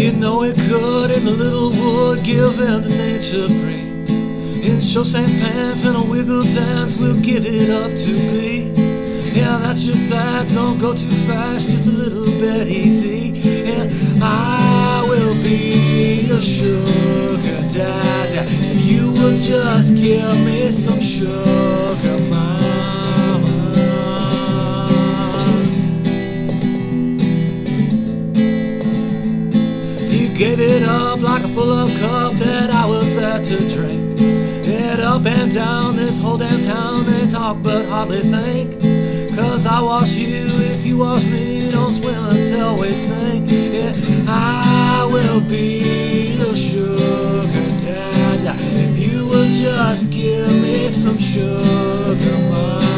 You know it could in the little wood, give in to nature free. In show saints pants and a wiggle dance, we'll give it up to glee. Yeah, that's just that, don't go too fast, just a little bit easy. And I will be your sugar daddy if you will just give me some sugar, mama. You gave it up like a full-up cup that I was there to drink. Head up and down this whole damn town, they talk but hardly think. 'Cause I wash you if you wash me, don't swim until we sink. Yeah, I will be your sugar daddy if you will just give me some sugar, mama.